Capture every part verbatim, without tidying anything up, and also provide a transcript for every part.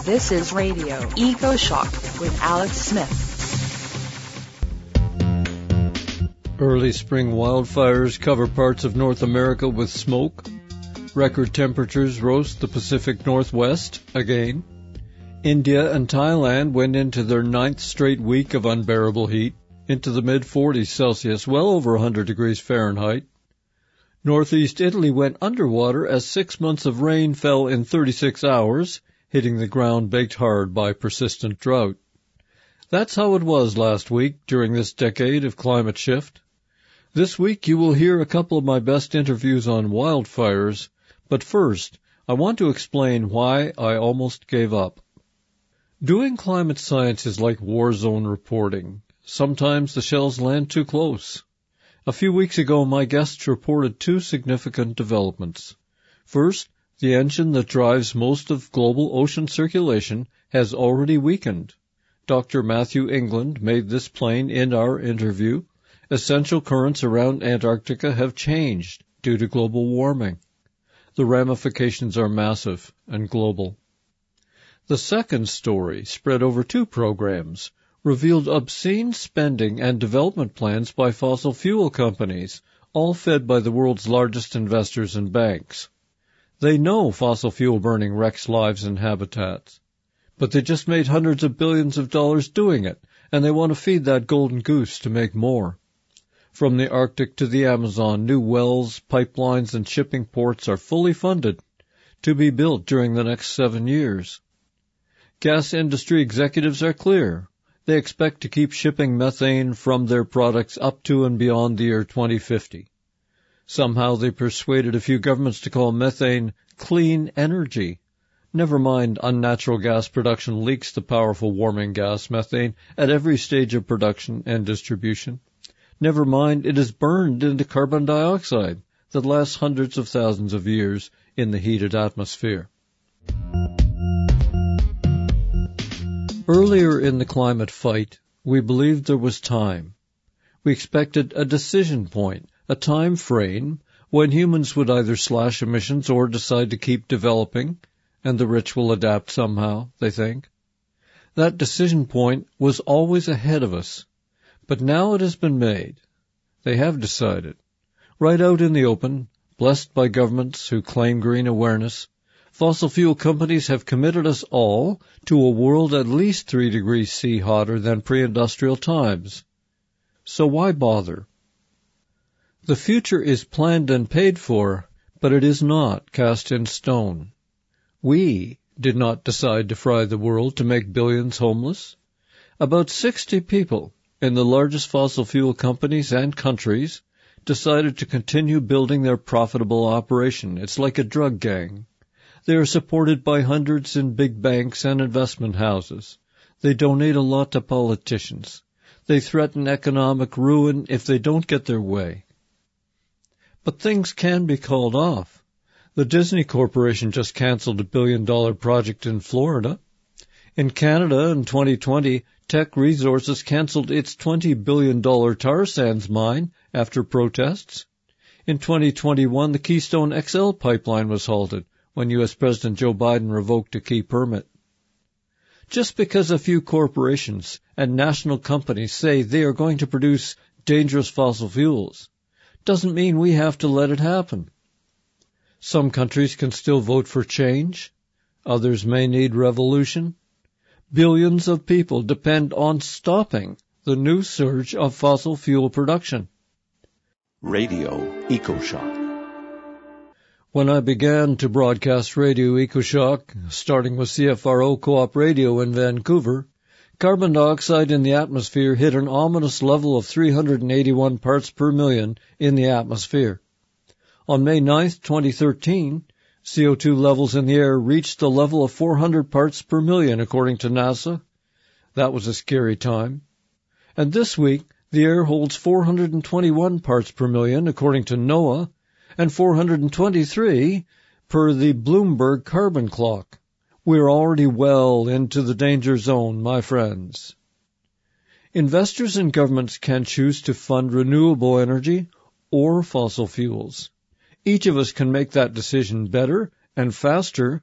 This is Radio Eco Shock with Alex Smith. Early spring wildfires cover parts of North America with smoke. Record temperatures roast the Pacific Northwest again. India and Thailand went into their ninth straight week of unbearable heat, into the mid forties Celsius, well over one hundred degrees Fahrenheit. Northeast Italy went underwater as six months of rain fell in thirty-six hours, hitting the ground baked hard by persistent drought. That's how it was last week during this decade of climate shift. This week you will hear a couple of my best interviews on wildfires, but first I want to explain why I almost gave up. Doing climate science is like war zone reporting. Sometimes the shells land too close. A few weeks ago my guests reported two significant developments. First, the engine that drives most of global ocean circulation has already weakened. Doctor Matthew England made this plain in our interview. Essential currents around Antarctica have changed due to global warming. The ramifications are massive and global. The second story, spread over two programs, revealed obscene spending and development plans by fossil fuel companies, all fed by the world's largest investors and banks. They know fossil fuel burning wrecks lives and habitats, but they just made hundreds of billions of dollars doing it, and they want to feed that golden goose to make more. From the Arctic to the Amazon, new wells, pipelines, and shipping ports are fully funded to be built during the next seven years. Gas industry executives are clear. They expect to keep shipping methane from their products up to and beyond the year twenty fifty. Somehow they persuaded a few governments to call methane clean energy. Never mind unnatural gas production leaks the powerful warming gas methane at every stage of production and distribution. Never mind it is burned into carbon dioxide that lasts hundreds of thousands of years in the heated atmosphere. Earlier in the climate fight, we believed there was time. We expected a decision point, a time frame, when humans would either slash emissions or decide to keep developing, and the rich will adapt somehow, they think. That decision point was always ahead of us, but now it has been made. They have decided. Right out in the open, blessed by governments who claim green awareness, fossil fuel companies have committed us all to a world at least three degrees C hotter than pre-industrial times. So why bother? The future is planned and paid for, but it is not cast in stone. We did not decide to fry the world to make billions homeless. About sixty people in the largest fossil fuel companies and countries decided to continue building their profitable operation. It's like a drug gang. They are supported by hundreds in big banks and investment houses. They donate a lot to politicians. They threaten economic ruin if they don't get their way. But things can be called off. The Disney Corporation just canceled a billion-dollar project in Florida. In Canada in twenty twenty, Teck Resources canceled its twenty billion dollars tar sands mine after protests. In twenty twenty-one, the Keystone X L pipeline was halted when U S President Joe Biden revoked a key permit. Just because a few corporations and national companies say they are going to produce dangerous fossil fuels doesn't mean we have to let it happen. Some countries can still vote for change. Others may need revolution. Billions of people depend on stopping the new surge of fossil fuel production. Radio EcoShock. When I began to broadcast Radio EcoShock, starting with C F R O Co-op Radio in Vancouver, carbon dioxide in the atmosphere hit an ominous level of three hundred eighty-one parts per million in the atmosphere. On May ninth, twenty thirteen, C O two levels in the air reached the level of four hundred parts per million, according to NASA. That was a scary time. And this week, the air holds four hundred twenty-one parts per million, according to NOAA, and four hundred twenty-three per the Bloomberg carbon clock. We're already well into the danger zone, my friends. Investors and governments can choose to fund renewable energy or fossil fuels. Each of us can make that decision better and faster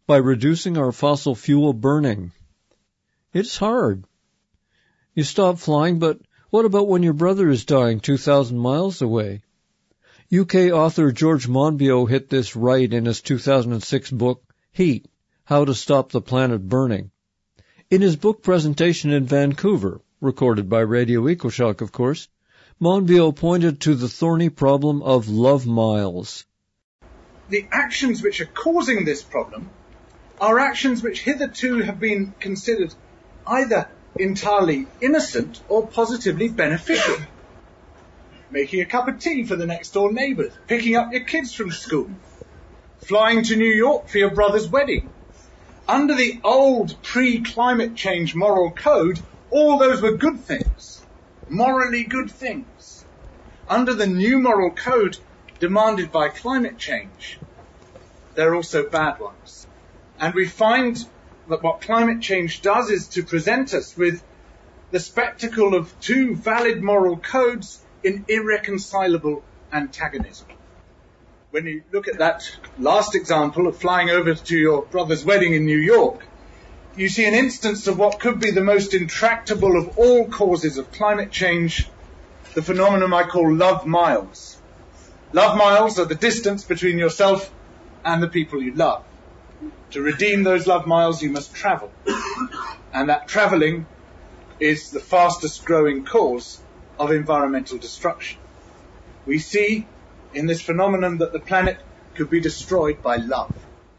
by reducing our fossil fuel burning. It's hard. You stop flying, but what about when your brother is dying two thousand miles away? U K author George Monbiot hit this right in his two thousand six book, Heat, How to Stop the Planet Burning. In his book presentation in Vancouver, recorded by Radio EcoShock, of course, Monbiot pointed to the thorny problem of love miles. The actions which are causing this problem are actions which hitherto have been considered either entirely innocent or positively beneficial. Making a cup of tea for the next door neighbours, picking up your kids from school, flying to New York for your brother's wedding. Under the old pre-climate change moral code, all those were good things, morally good things. Under the new moral code demanded by climate change, they're also bad ones. And we find that what climate change does is to present us with the spectacle of two valid moral codes in irreconcilable antagonism. When you look at that last example of flying over to your brother's wedding in New York, you see an instance of what could be the most intractable of all causes of climate change, the phenomenon I call love miles. Love miles are the distance between yourself and the people you love. To redeem those love miles, you must travel. And that travelling is the fastest growing cause of environmental destruction. We see in this phenomenon that the planet could be destroyed by love.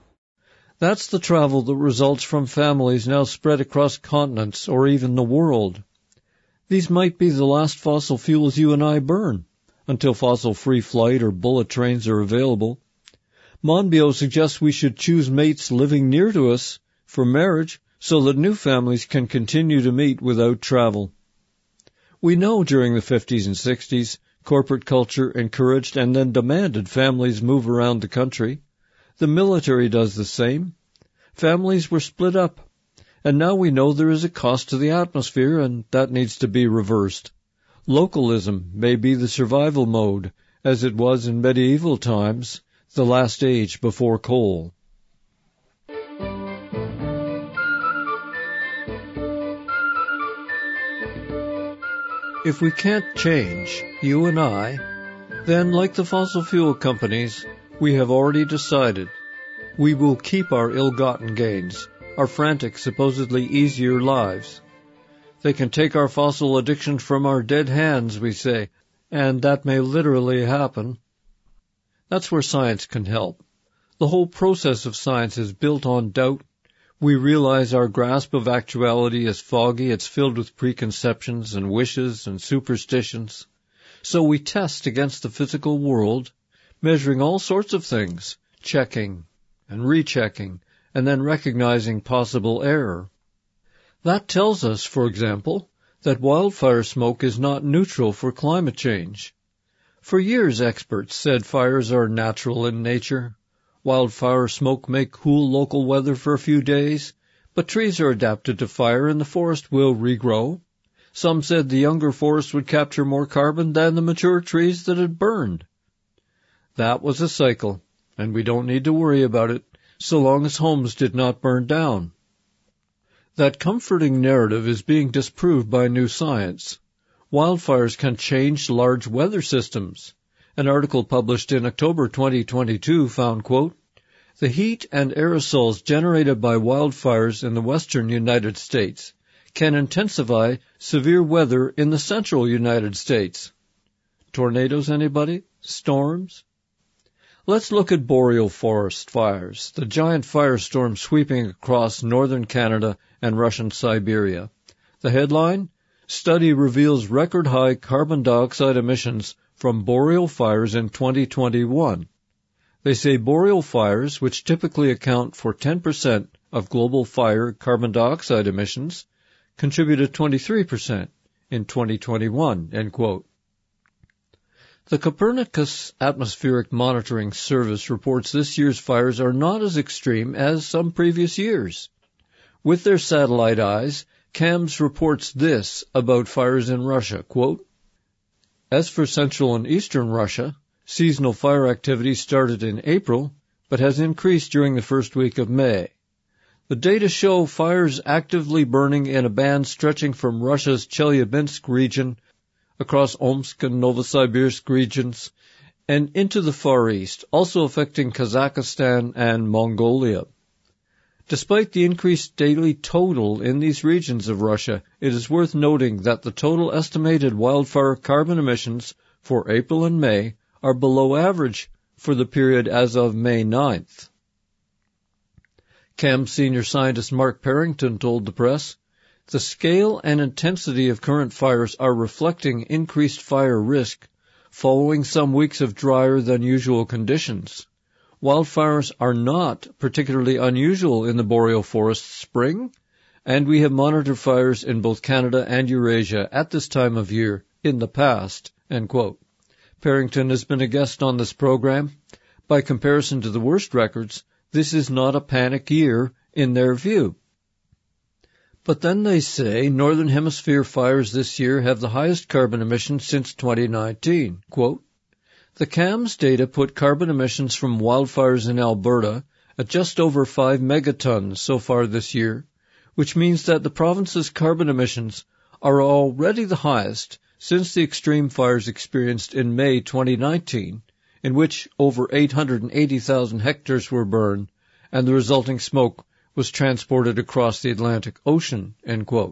That's the travel that results from families now spread across continents or even the world. These might be the last fossil fuels you and I burn, until fossil-free flight or bullet trains are available. Monbiot suggests we should choose mates living near to us for marriage so that new families can continue to meet without travel. We know during the fifties and sixties, corporate culture encouraged and then demanded families move around the country. The military does the same. Families were split up. And now we know there is a cost to the atmosphere, and that needs to be reversed. Localism may be the survival mode, as it was in medieval times, the last age before coal. If we can't change, you and I, then like the fossil fuel companies, we have already decided we will keep our ill-gotten gains, our frantic, supposedly easier lives. They can take our fossil addiction from our dead hands, we say, and that may literally happen. That's where science can help. The whole process of science is built on doubt. We realize our grasp of actuality is foggy, it's filled with preconceptions and wishes and superstitions. So we test against the physical world, measuring all sorts of things, checking and rechecking, and then recognizing possible error. That tells us, for example, that wildfire smoke is not neutral for climate change. For years, experts said fires are natural in nature. Wildfire smoke may cool local weather for a few days, but trees are adapted to fire and the forest will regrow. Some said the younger forest would capture more carbon than the mature trees that had burned. That was a cycle, and we don't need to worry about it, so long as homes did not burn down. That comforting narrative is being disproved by new science. Wildfires can change large weather systems. An article published in October twenty twenty-two found, quote, the heat and aerosols generated by wildfires in the western United States can intensify severe weather in the central United States. Tornadoes, anybody? Storms? Let's look at boreal forest fires, the giant firestorm sweeping across northern Canada and Russian Siberia. The headline, Study reveals record-high carbon dioxide emissions from boreal fires in twenty twenty-one. They say boreal fires, which typically account for ten percent of global fire carbon dioxide emissions, contributed twenty-three percent in twenty twenty-one, end quote. The Copernicus Atmospheric Monitoring Service reports this year's fires are not as extreme as some previous years. With their satellite eyes, CAMS reports this about fires in Russia, quote, as for central and eastern Russia, seasonal fire activity started in April, but has increased during the first week of May, The data show fires actively burning in a band stretching from Russia's Chelyabinsk region across Omsk and Novosibirsk regions and into the Far East, also affecting Kazakhstan and Mongolia. Despite the increased daily total in these regions of Russia, it is worth noting that the total estimated wildfire carbon emissions for April and May are below average for the period as of May ninth. C A M senior scientist Mark Parrington told the press, "The scale and intensity of current fires are reflecting increased fire risk following some weeks of drier than usual conditions. Wildfires are not particularly unusual in the boreal forest spring, and we have monitored fires in both Canada and Eurasia at this time of year in the past." End quote. Parrington has been a guest on this program. By comparison to the worst records, this is not a panic year in their view. But then they say Northern Hemisphere fires this year have the highest carbon emissions since twenty nineteen. Quote, "The C A M's data put carbon emissions from wildfires in Alberta at just over five megatons so far this year, which means that the province's carbon emissions are already the highest since the extreme fires experienced in May twenty nineteen, in which over eight hundred eighty thousand hectares were burned, and the resulting smoke was transported across the Atlantic Ocean." End quote.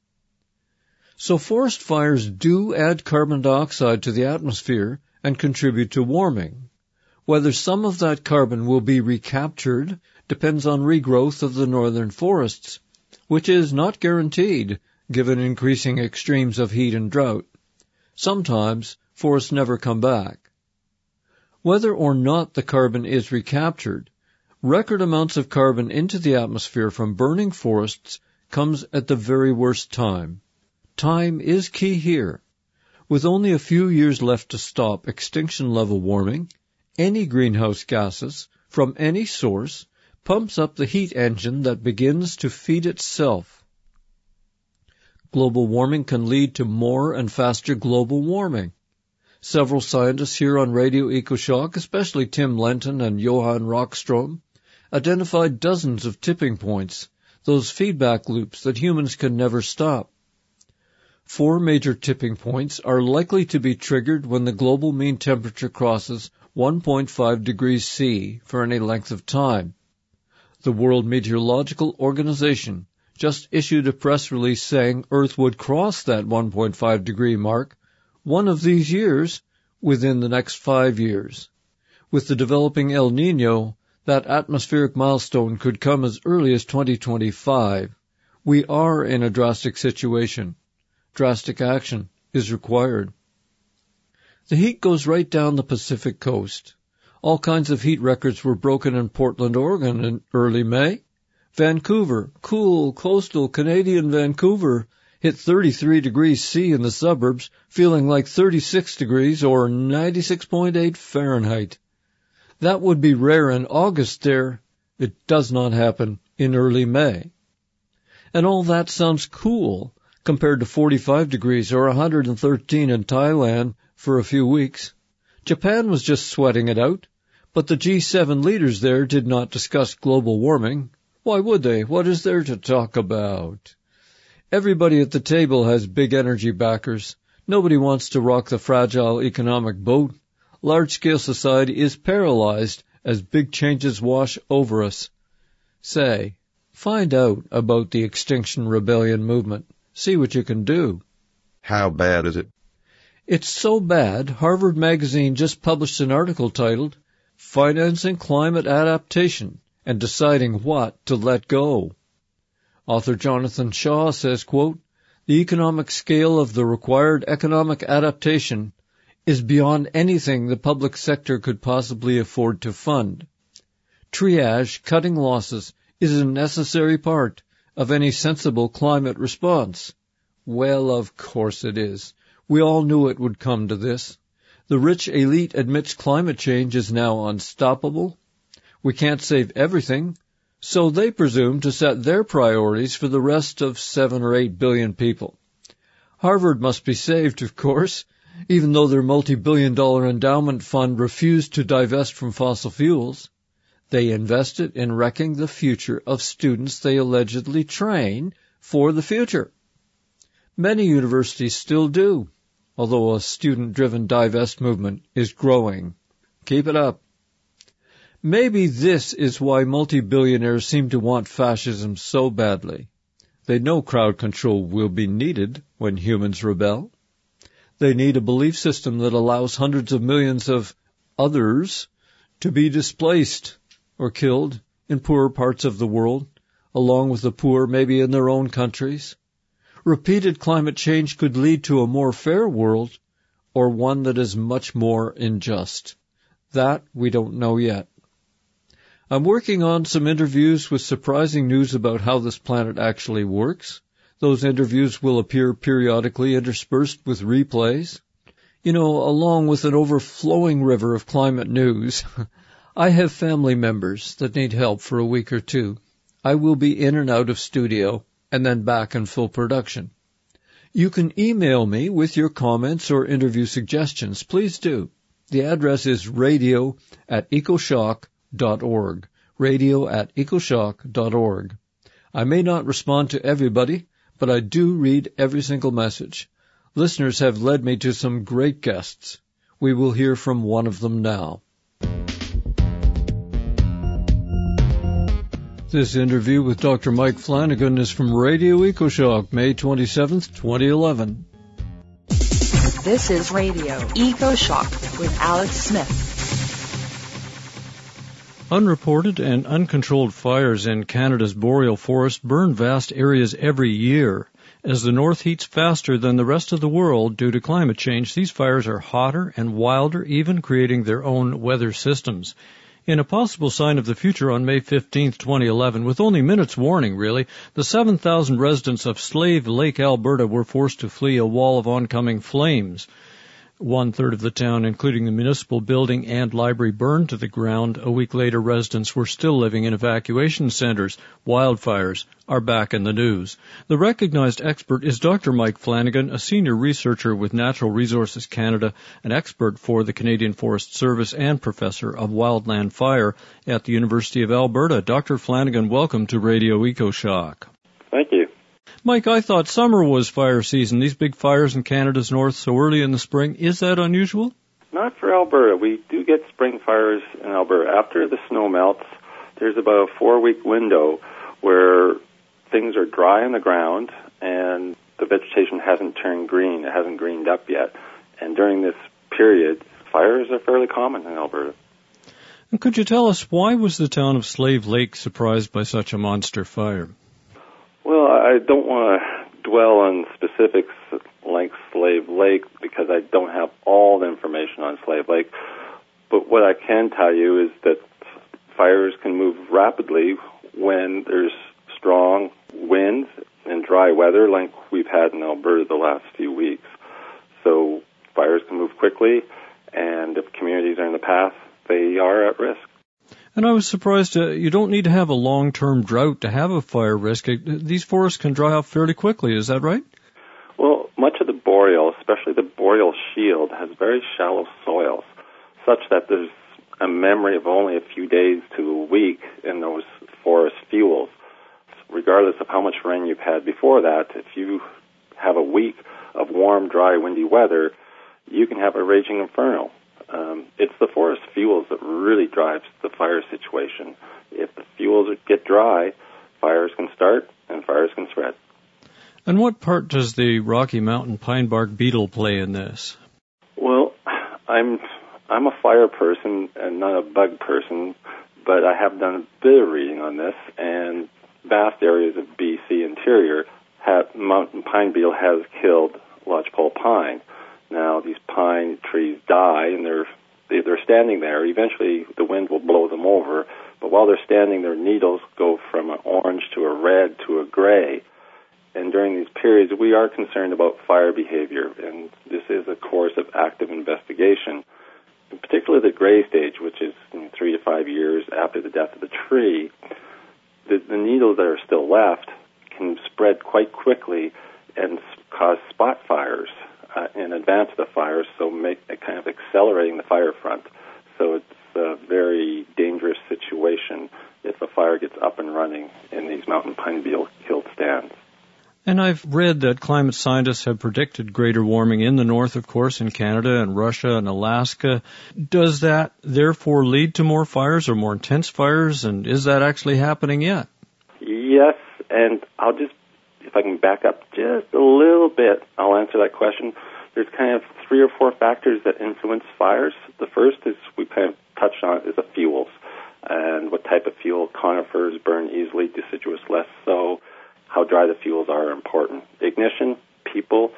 So forest fires do add carbon dioxide to the atmosphere and contribute to warming. Whether some of that carbon will be recaptured depends on regrowth of the northern forests, which is not guaranteed given increasing extremes of heat and drought. Sometimes forests never come back. Whether or not the carbon is recaptured, record amounts of carbon into the atmosphere from burning forests comes at the very worst time. Time is key here. With only a few years left to stop extinction-level warming, any greenhouse gases from any source pumps up the heat engine that begins to feed itself. Global warming can lead to more and faster global warming. Several scientists here on Radio EcoShock, especially Tim Lenton and Johan Rockström, identified dozens of tipping points, those feedback loops that humans can never stop. Four major tipping points are likely to be triggered when the global mean temperature crosses one point five degrees C for any length of time. The World Meteorological Organization just issued a press release saying Earth would cross that one point five degree mark one of these years within the next five years. With the developing El Niño, that atmospheric milestone could come as early as twenty twenty-five. We are in a drastic situation. Drastic action is required. The heat goes right down the Pacific coast. All kinds of heat records were broken in Portland, Oregon in early May. Vancouver, cool, coastal Canadian Vancouver, hit thirty-three degrees C in the suburbs, feeling like thirty-six degrees or ninety-six point eight Fahrenheit. That would be rare in August there. It does not happen in early May. And all that sounds cool compared to forty-five degrees or one hundred thirteen in Thailand for a few weeks. Japan was just sweating it out, but the G seven leaders there did not discuss global warming. Why would they? What is there to talk about? Everybody at the table has big energy backers. Nobody wants to rock the fragile economic boat. Large-scale society is paralyzed as big changes wash over us. Say, find out about the Extinction Rebellion movement. See what you can do. How bad is it? It's so bad, Harvard Magazine just published an article titled, Financing Climate Adaptation and Deciding What to Let Go. Author Jonathan Shaw says, quote, "The economic scale of the required economic adaptation is beyond anything the public sector could possibly afford to fund. Triage, cutting losses, is a necessary part of any sensible climate response." Well, of course it is. We all knew it would come to this. The rich elite admits climate change is now unstoppable. We can't save everything, so they presume to set their priorities for the rest of seven or eight billion people. Harvard must be saved, of course, even though their multi-billion dollar endowment fund refused to divest from fossil fuels. They invest it in wrecking the future of students they allegedly train for the future. Many universities still do, although a student-driven divest movement is growing. Keep it up. Maybe this is why multi-billionaires seem to want fascism so badly. They know crowd control will be needed when humans rebel. They need a belief system that allows hundreds of millions of others to be displaced or killed in poorer parts of the world, along with the poor maybe in their own countries. Repeated climate change could lead to a more fair world or one that is much more unjust. That we don't know yet. I'm working on some interviews with surprising news about how this planet actually works. Those interviews will appear periodically interspersed with replays. You know, along with an overflowing river of climate news. I have family members that need help for a week or two. I will be in and out of studio and then back in full production. You can email me with your comments or interview suggestions. Please do. The address is radio at ecoshock dot org. Radio at ecoshock dot org. I may not respond to everybody, but I do read every single message. Listeners have led me to some great guests. We will hear from one of them now. This interview with Doctor Mike Flanagan is from Radio EcoShock, May twenty-seventh, twenty eleven. This is Radio EcoShock with Alex Smith. Unreported and uncontrolled fires in Canada's boreal forest burn vast areas every year. As the north heats faster than the rest of the world due to climate change, these fires are hotter and wilder, even creating their own weather systems. In a possible sign of the future on May fifteenth, twenty eleven, with only minutes warning, really, the seven thousand residents of Slave Lake, Alberta, were forced to flee a wall of oncoming flames. One-third of the town, including the municipal building and library, burned to the ground. A week later, residents were still living in evacuation centers. Wildfires are back in the news. The recognized expert is Doctor Mike Flanagan, a senior researcher with Natural Resources Canada, an expert for the Canadian Forest Service, and professor of wildland fire at the University of Alberta. Doctor Flanagan, welcome to Radio EcoShock. Thank you. Mike, I thought summer was fire season. These big fires in Canada's north so early in the spring, is that unusual? Not for Alberta. We do get spring fires in Alberta. After the snow melts, there's about a four-week window where things are dry on the ground and the vegetation hasn't turned green. It hasn't greened up yet. And during this period, fires are fairly common in Alberta. And could you tell us, why was the town of Slave Lake surprised by such a monster fire? Well, I don't want to dwell on specifics like Slave Lake because I don't have all the information on Slave Lake. But what I can tell you is that fires can move rapidly when there's strong winds and dry weather like we've had in Alberta the last few weeks. So fires can move quickly, and if communities are in the path, they are at risk. And I was surprised, uh, you don't need to have a long-term drought to have a fire risk. These forests can dry up fairly quickly, is that right? Well, much of the boreal, especially the boreal shield, has very shallow soils, such that there's a memory of only a few days to a week in those forest fuels. Regardless of how much rain you've had before that, if you have a week of warm, dry, windy weather, you can have a raging inferno. Um, it's the forest fuels that really drives the fire situation. If the fuels get dry, fires can start and fires can spread. And what part does the Rocky Mountain pine bark beetle play in this? Well, I'm I'm a fire person and not a bug person, but I have done a bit of reading on this, and vast areas of B C interior, have, mountain pine beetle has killed lodgepole pine. Now, these pine trees die, and they're they're standing there. Eventually, the wind will blow them over. But while they're standing, their needles go from an orange to a red to a gray. And during these periods, we are concerned about fire behavior, and this is a course of active investigation. In particular, the gray stage, which is you know, three to five years after the death of the tree, the, the needles that are still left can spread quite quickly and cause spot fires uh, in advance of the fire, so make it kind of accelerating the fire front. So it's a very dangerous situation if a fire gets up and running in these mountain pine beetle killed stands. And I've read that climate scientists have predicted greater warming in the north, of course, in Canada and Russia and Alaska. Does that therefore lead to more fires or more intense fires, and is that actually happening yet? Yes, and I'll just, if I can back up just a little bit, I'll answer that question. There's kind of three or four factors that influence fires. The first is, we kind of touched on it, is the fuels, and what type of fuel. Conifers burn easily, deciduous less so. How dry the fuels are important. Ignition, people,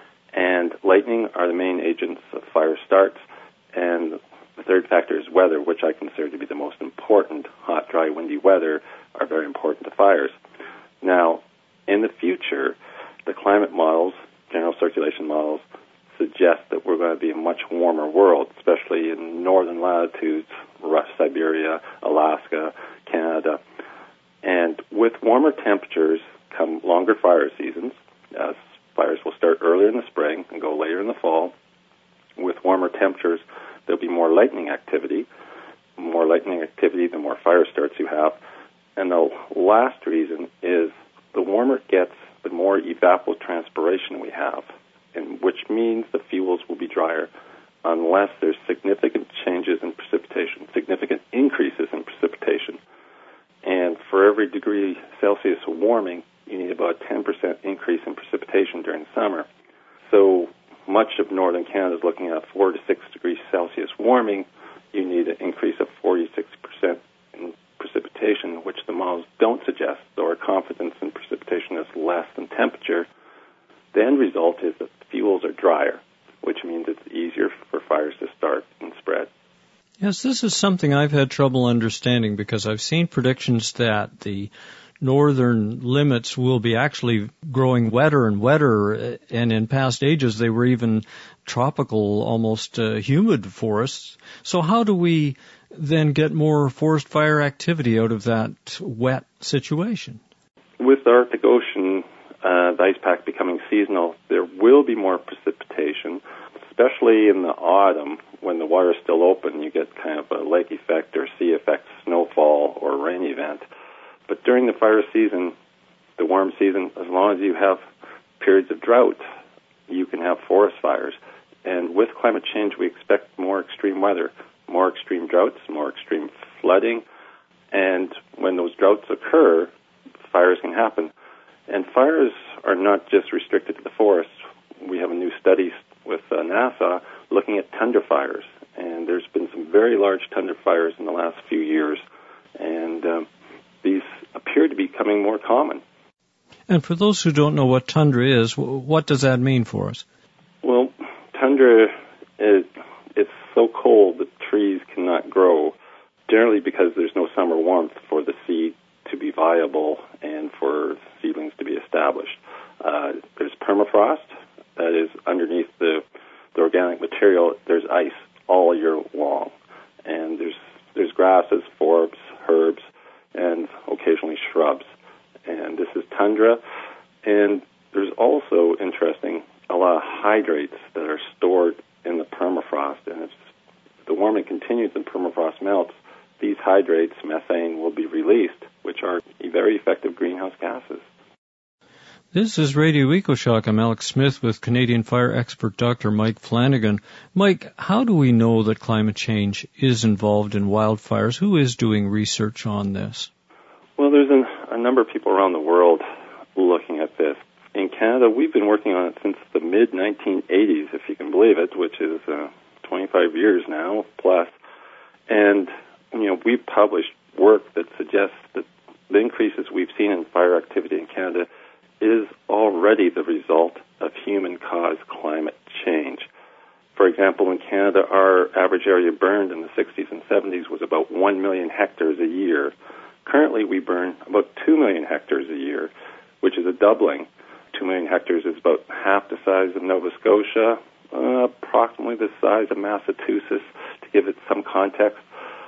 and lightning are the main agents of fire starts. And the third factor is weather, which I consider to be the most important. Hot, dry, windy weather are very important to fires. Now, in the future, the climate models, general circulation models, suggest that we're going to be a much warmer world, especially in northern latitudes, Russia, Siberia, Alaska, Canada. And with warmer temperatures come longer fire seasons. Uh, fires will start earlier in the spring and go later in the fall. With warmer temperatures, there'll be more lightning activity. More lightning activity, the more fire starts you have. And the last reason is the warmer it gets, the more evapotranspiration we have, and which means the fuels will be drier unless there's significant changes in precipitation, significant increases in precipitation. And for every degree Celsius of warming, you need about a ten percent increase in precipitation during the summer. So much of northern Canada is looking at four to six degrees Celsius warming. You need an increase of forty-six percent in precipitation, which the models don't suggest. So our confidence in precipitation is less than temperature. The end result is that the fuels are drier, which means it's easier for fires to start and spread. Yes, this is something I've had trouble understanding because I've seen predictions that the northern limits will be actually growing wetter and wetter, and in past ages they were even tropical, almost uh, humid forests. So how do we then get more forest fire activity out of that wet situation? With the Arctic Ocean, uh, the ice pack becoming seasonal, there will be more precipitation, especially in the autumn when the water is still open. You get kind of a lake effect or sea effect, snowfall or rain event. But during the fire season, the warm season, as long as you have periods of drought, you can have forest fires. And with climate change, we expect more extreme weather, more extreme droughts, more extreme flooding. And when those droughts occur, fires can happen. And fires are not just restricted to the forests. We have a new study with uh, NASA looking at tundra fires. And there's been some very large tundra fires in the last few years. And um, these appear to be becoming more common. And for those who don't know what tundra is, what does that mean for us? Well, tundra, is, it's so cold that trees cannot grow, generally because there's no summer warmth for the seed to be viable and for seedlings to be established. Uh, there's permafrost, that is underneath the, the organic material. There's ice all year long. And there's there's grasses, forbs, herbs, and occasionally shrubs. And this is tundra. And there's also, interesting, a lot of hydrates that are stored in the permafrost. And if the warming continues and permafrost melts, these hydrates, methane, will be released, which are very effective greenhouse gases. This is Radio EcoShock. I'm Alex Smith with Canadian fire expert Doctor Mike Flanagan. Mike, how do we know that climate change is involved in wildfires? Who is doing research on this? Well, there's an, a number of people around the world looking at this. In Canada, we've been working on it since the mid nineteen eighties, if you can believe it, which is uh, twenty-five years now plus. And, you know, we've published work that suggests that the increases we've seen in fire activity in Canada is already the result of human-caused climate change. For example, in Canada, our average area burned in the sixties and seventies was about one million hectares a year. Currently, we burn about two million hectares a year, which is a doubling. two million hectares is about half the size of Nova Scotia, uh, approximately the size of Massachusetts, to give it some context.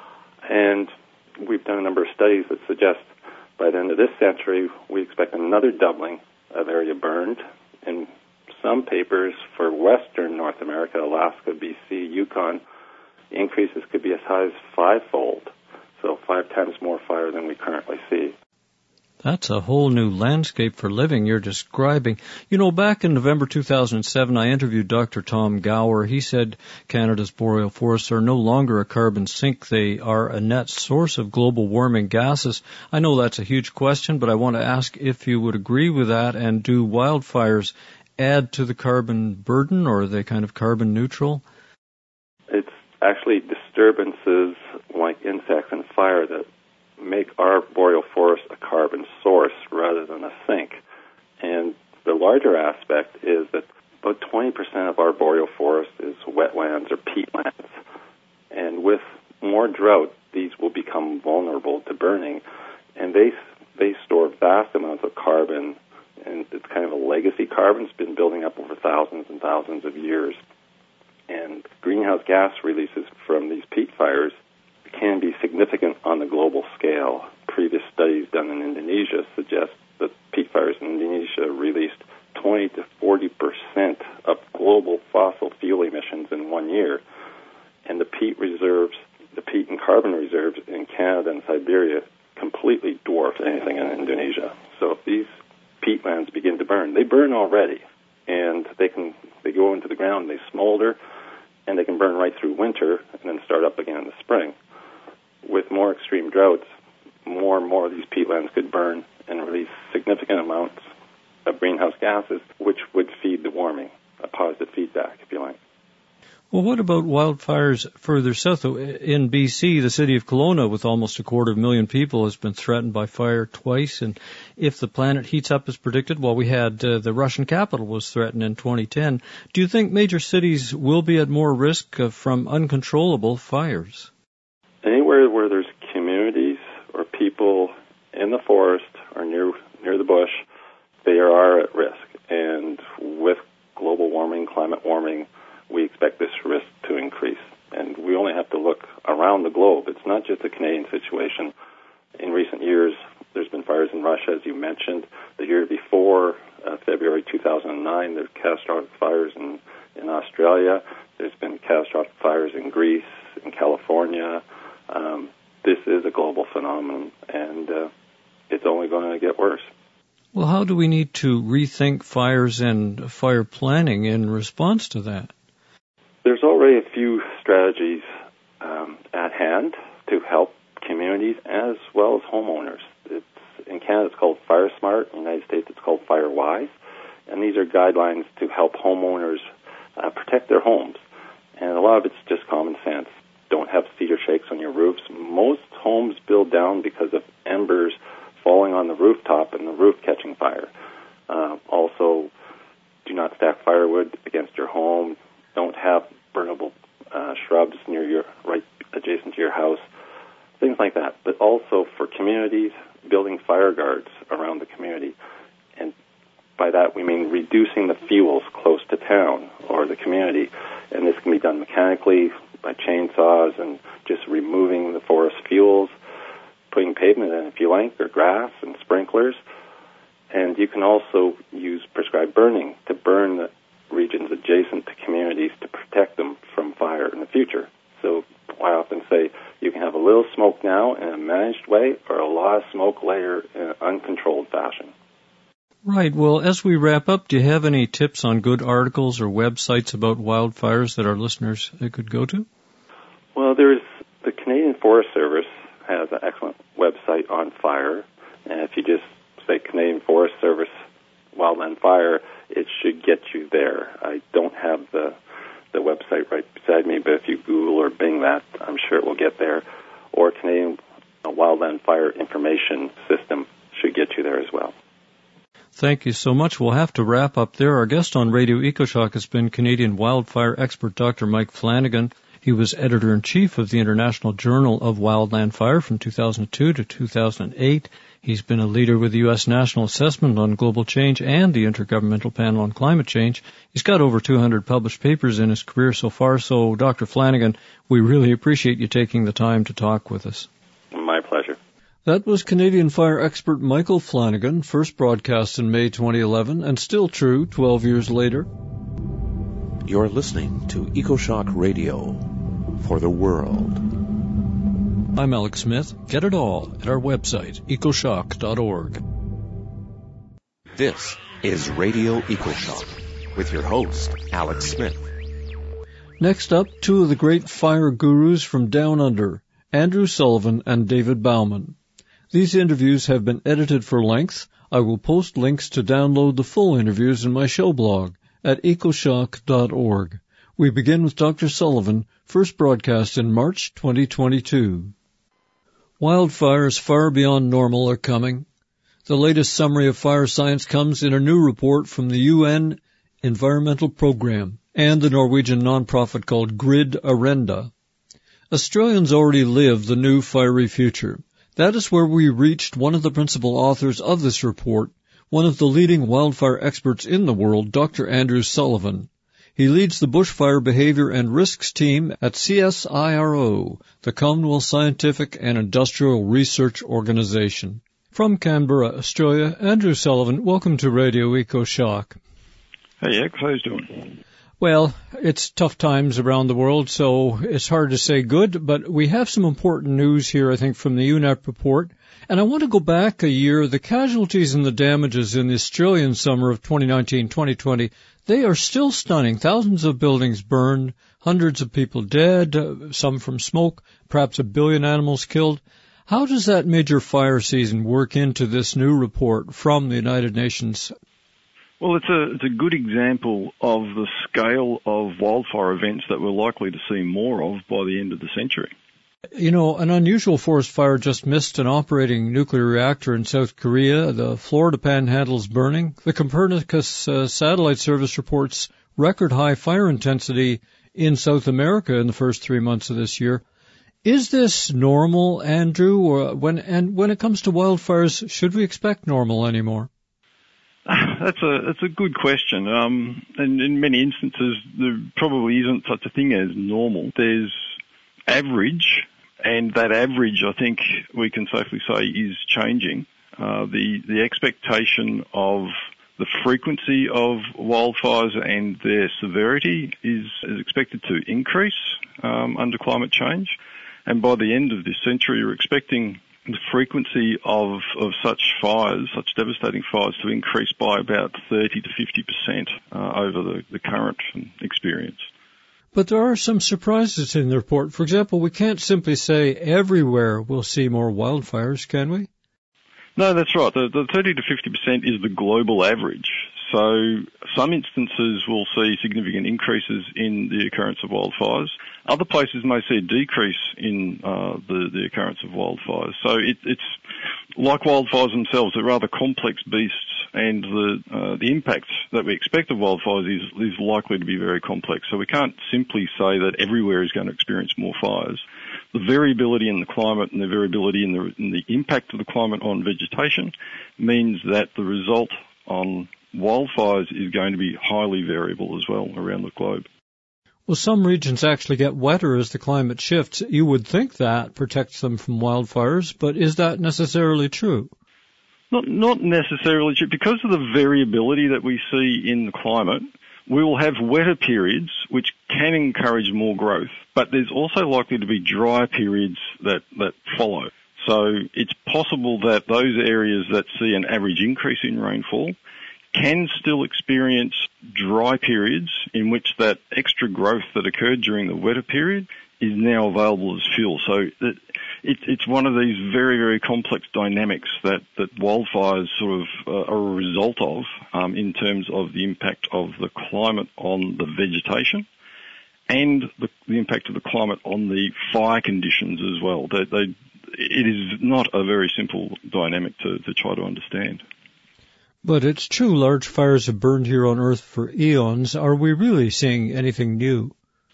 And we've done a number of studies that suggest by the end of this century, we expect another doubling of area burned. In some papers for western North America, Alaska, B C, Yukon, the increases could be as high as fivefold, so five times more fire than we currently see. That's a whole new landscape for living you're describing. You know, back in November two thousand seven, I interviewed Doctor Tom Gower. He said Canada's boreal forests are no longer a carbon sink. They are a net source of global warming gases. I know that's a huge question, but I want to ask if you would agree with that, and do wildfires add to the carbon burden, or are they kind of carbon neutral? It's actually disturbances like insects and fire that make our boreal forest a carbon source rather than a sink. And the larger aspect is that about twenty percent of our boreal forest is wetlands or peatlands. And with more drought, these will become vulnerable to burning. And they they store vast amounts of carbon, and it's kind of a legacy carbon. It's been building up over thousands and thousands of years. And greenhouse gas releases from these peat fires can be significant on the global scale. Previous studies done in Indonesia suggest that peat fires in Indonesia released twenty to forty percent of global fossil fuel emissions in one year. And the peat reserves, the peat and carbon reserves in Canada and Siberia completely dwarf anything in Indonesia. So if these peatlands begin to burn, they burn already, and they can they go into the ground, they smolder, and they can burn right through winter and then start up again in the spring. With more extreme droughts, more and more of these peatlands could burn and release significant amounts of greenhouse gases, which would feed the warming, a positive feedback, if you like. Well, what about wildfires further south? In B C, the city of Kelowna, with almost a quarter of a million people, has been threatened by fire twice. And if the planet heats up as predicted, well, we had uh, the Russian capital was threatened in twenty ten. Do you think major cities will be at more risk uh, from uncontrollable fires? Anywhere where there's communities or people in the forest or near near the bush, they are at risk. And with global warming, climate warming, we expect this risk to increase. And we only have to look around the globe. It's not just a Canadian situation. In recent years, there's been fires in Russia, as you mentioned. The year before, uh, February two thousand nine, there's catastrophic fires in, in Australia. There's been catastrophic fires in Greece, in California. Um, this is a global phenomenon, and uh, it's only going to get worse. Well, how do we need to rethink fires and fire planning in response to that? There's already a few strategies um, at hand to help communities as well as homeowners. It's, in Canada, it's called Fire Smart. In the United States, it's called FireWise. And these are guidelines to help homeowners uh, protect their homes. And a lot of it's just common sense. Don't have cedar shakes on your roofs. Most homes build down because of embers falling on the rooftop and the roof catching fire. Uh, also, do not stack firewood against your home. Don't have burnable uh, shrubs near your right adjacent to your house. Things like that. But also for communities, building fire guards around the community. And by that we mean reducing the fuels close to town or the community. And this can be done mechanically by chainsaws and just removing the forest fuels, putting pavement in if you like, or grass and sprinklers. And you can also use prescribed burning to burn the regions adjacent to communities to protect them from fire in the future. So I often say you can have a little smoke now in a managed way or a lot of smoke later in an uncontrolled fashion. Right. Well, as we wrap up, do you have any tips on good articles or websites about wildfires that our listeners could go to? Well, there's the Canadian Forest Service has an excellent website on fire. And if you just say Canadian Forest Service Wildland Fire, it should get you there. I don't have the the website right beside me, but if you Google or Bing that, I'm sure it will get there. Or Canadian Wildland Fire Information System should get you there as well. Thank you so much. We'll have to wrap up there. Our guest on Radio EcoShock has been Canadian wildfire expert Doctor Mike Flanagan. He was editor-in-chief of the International Journal of Wildland Fire from two thousand two to two thousand eight. He's been a leader with the U S National Assessment on Global Change and the Intergovernmental Panel on Climate Change. He's got over two hundred published papers in his career so far. So, Doctor Flanagan, we really appreciate you taking the time to talk with us. My pleasure. That was Canadian fire expert Michael Flanagan, first broadcast in May twenty eleven, and still true twelve years later. You're listening to EcoShock Radio. for the world. I'm Alex Smith. Get it all at our website, ecoshock dot org. This is Radio EcoShock with your host, Alex Smith. Next up, two of the great fire gurus from Down Under, Andrew Sullivan and David Bauman. These interviews have been edited for length. I will post links to download the full interviews in my show blog at ecoshock dot org. We begin with Doctor Sullivan, first broadcast in March twenty twenty-two. Wildfires far beyond normal are coming. The latest summary of fire science comes in a new report from the U N Environmental Programme and the Norwegian non-profit called Grid Arenda. Australians already live the new fiery future. That is where we reached one of the principal authors of this report, one of the leading wildfire experts in the world, Doctor Andrew Sullivan. He leads the Bushfire Behavior and Risks team at C S I R O, the Commonwealth Scientific and Industrial Research Organization. From Canberra, Australia, Andrew Sullivan, welcome to Radio EcoShock. Hey, Alex, how's it doing? Well, it's tough times around the world, so it's hard to say good, but we have some important news here, I think, from the U N E P report. And I want to go back a year. The casualties and the damages in the Australian summer of twenty nineteen twenty twenty, they are still stunning. Thousands of buildings burned, hundreds of people dead, uh, some from smoke, perhaps a billion animals killed. How does that major fire season work into this new report from the United Nations? Well, it's a, it's a good example of the scale of wildfire events that we're likely to see more of by the end of the century. You know, an unusual forest fire just missed an operating nuclear reactor in South Korea. The Florida Panhandle is burning. The Copernicus uh, satellite service reports record high fire intensity in South America in the first three months of this year. Is this normal, Andrew? Or when and when it comes to wildfires, should we expect normal anymore? That's a that's a good question. Um, and in many instances, there probably isn't such a thing as normal. There's average, and that average, I think we can safely say, is changing. Uh, the the expectation of the frequency of wildfires and their severity is, is expected to increase um, under climate change, and by the end of this century, we're expecting the frequency of, of such fires, such devastating fires, to increase by about thirty to fifty percent uh, over the, the current experience. But there are some surprises in the report. For example, we can't simply say everywhere we'll see more wildfires, can we? No, that's right. The, the thirty to fifty percent is the global average. So some instances will see significant increases in the occurrence of wildfires. Other places may see a decrease in uh, the, the occurrence of wildfires. So it, it's like wildfires themselves, they're rather complex beasts, and the uh, the impact that we expect of wildfires is, is likely to be very complex. So we can't simply say that everywhere is going to experience more fires. The variability in the climate and the variability in the, in the impact of the climate on vegetation means that the result on wildfires is going to be highly variable as well around the globe. Well, some regions actually get wetter as the climate shifts. You would think that protects them from wildfires, but is that necessarily true? Not, not necessarily true. Because of the variability that we see in the climate, we will have wetter periods which can encourage more growth, but there's also likely to be drier periods that, that follow. So it's possible that those areas that see an average increase in rainfall can still experience dry periods in which that extra growth that occurred during the wetter period is now available as fuel. So it, it, it's one of these very, very complex dynamics that, that wildfires sort of uh, are a result of um, in terms of the impact of the climate on the vegetation and the, the impact of the climate on the fire conditions as well. They, they, it is not a very simple dynamic to, to try to understand. But it's true, large fires have burned here on Earth for eons. Are we really seeing anything new?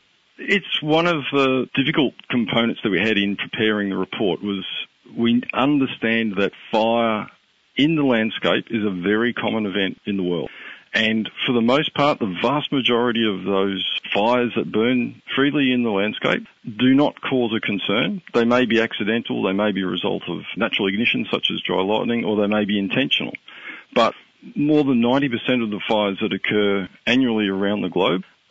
It's one of the difficult components that we had in preparing the report was we understand that fire in the landscape is a very common event in the world. And for the most part, the vast majority of those fires that burn freely in the landscape do not cause a concern. They may be accidental, they may be a result of natural ignition such as dry lightning, or they may be intentional. But more than ninety percent of the fires that occur annually around the globe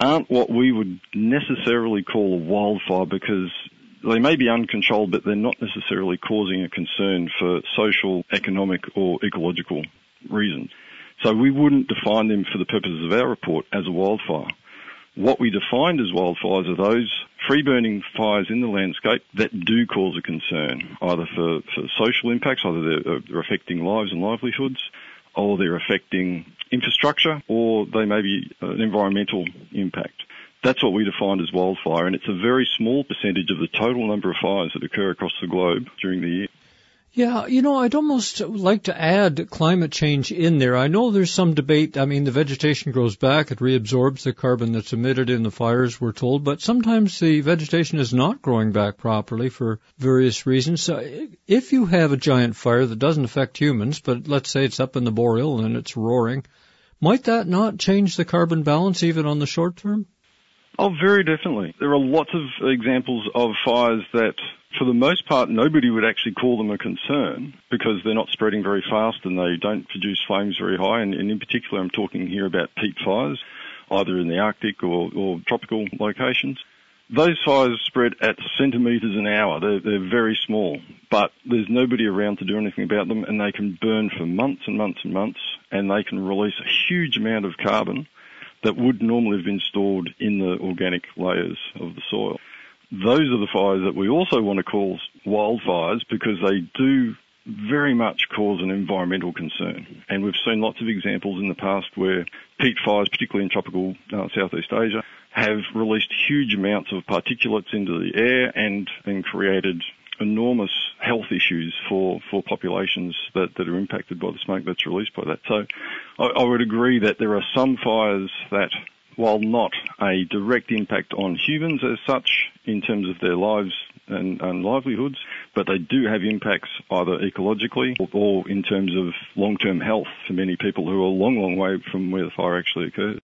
aren't what we would necessarily call a wildfire because they may be uncontrolled, but they're not necessarily causing a concern for social, economic or ecological reasons. So we wouldn't define them for the purposes of our report as a wildfire. What we defined as wildfires are those free-burning fires in the landscape that do cause a concern, either for, for social impacts, either they're, they're affecting lives and livelihoods, or they're affecting infrastructure, or they may be an environmental impact. That's what we defined as wildfire, and it's a very small percentage of the total number of fires that occur across the globe during the year. Yeah, you know, I'd almost like to add climate change in there. I know there's some debate. I mean, the vegetation grows back. It reabsorbs the carbon that's emitted in the fires, we're told. But sometimes the vegetation is not growing back properly for various reasons. So if you have a giant fire that doesn't affect humans, but let's say it's up in the Boreal and it's roaring, might that not change the carbon balance even on the short term? Oh, very definitely. There are lots of examples of fires that, for the most part, nobody would actually call them a concern because they're not spreading very fast and they don't produce flames very high. And, and in particular, I'm talking here about peat fires, either in the Arctic or, or tropical locations. Those fires spread at centimetres an hour. They're, they're very small, but there's nobody around to do anything about them, and they can burn for months and months and months, and they can release a huge amount of carbon that would normally have been stored in the organic layers of the soil. Those are the fires that we also want to call wildfires because they do very much cause an environmental concern. And we've seen lots of examples in the past where peat fires, particularly in tropical uh, Southeast Asia, have released huge amounts of particulates into the air and, and created enormous health issues for, for populations that, that are impacted by the smoke that's released by that. So I, I would agree that there are some fires that, while not a direct impact on humans as such in terms of their lives and, and livelihoods, but they do have impacts either ecologically or, or in terms of long-term health for many people who are a long, long way from where the fire actually occurs.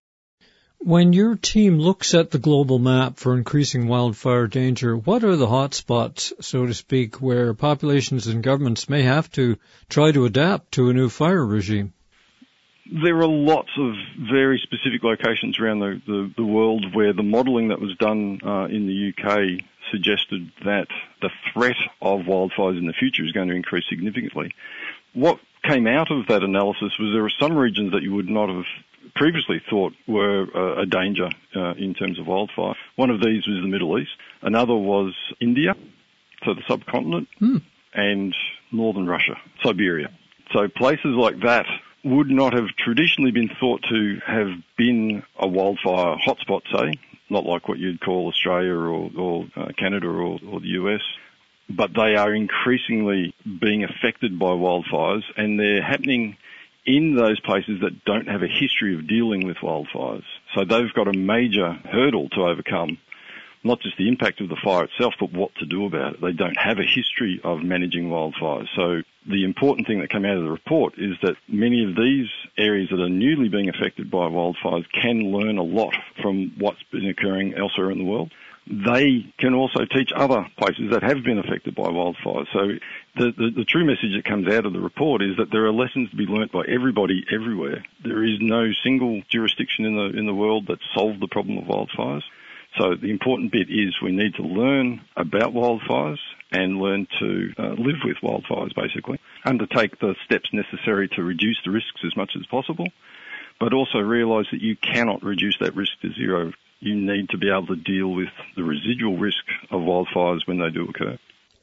When your team looks at the global map for increasing wildfire danger, what are the hot spots, so to speak, where populations and governments may have to try to adapt to a new fire regime? There are lots of very specific locations around the, the, the world where the modelling that was done uh, in the U K suggested that the threat of wildfires in the future is going to increase significantly. What came out of that analysis was there are some regions that you would not have previously thought were uh, a danger uh, in terms of wildfire. One of these was the Middle East. Another was India, so the subcontinent, hmm. and northern Russia, Siberia. So places like that would not have traditionally been thought to have been a wildfire hotspot, say, not like what you'd call Australia or, or uh, Canada or, or the U S, but they are increasingly being affected by wildfires, and they're happening in those places that don't have a history of dealing with wildfires. So they've got a major hurdle to overcome, not just the impact of the fire itself, but what to do about it. They don't have a history of managing wildfires. So the important thing that came out of the report is that many of these areas that are newly being affected by wildfires can learn a lot from what's been occurring elsewhere in the world. They can also teach other places that have been affected by wildfires. So the, the, the true message that comes out of the report is that there are lessons to be learnt by everybody everywhere. There is no single jurisdiction in the in the world that's solved the problem of wildfires. So the important bit is we need to learn about wildfires and learn to uh, live with wildfires, basically. Undertake the steps necessary to reduce the risks as much as possible, but also realise that you cannot reduce that risk to zero. You need to be able to deal with the residual risk of wildfires when they do occur.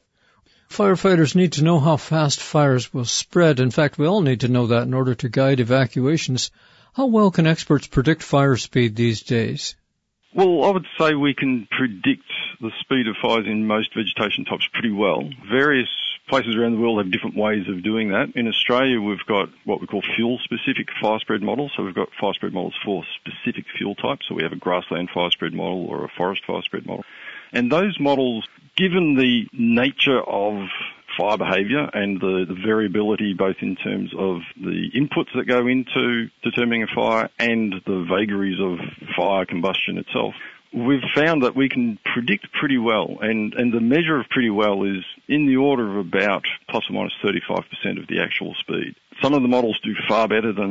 Firefighters need to know how fast fires will spread. In fact, we all need to know that in order to guide evacuations. How well can experts predict fire speed these days? Well, I would say we can predict the speed of fires in most vegetation types pretty well. Various places around the world have different ways of doing that. In Australia, we've got what we call fuel-specific fire spread models. So we've got fire spread models for specific fuel types. So we have a grassland fire spread model or a forest fire spread model. And those models, given the nature of fire behaviour and the, the variability both in terms of the inputs that go into determining a fire and the vagaries of fire combustion itself, we've found that we can predict pretty well, and, and the measure of pretty well is in the order of about plus or minus thirty-five percent of the actual speed. Some of the models do far better than that,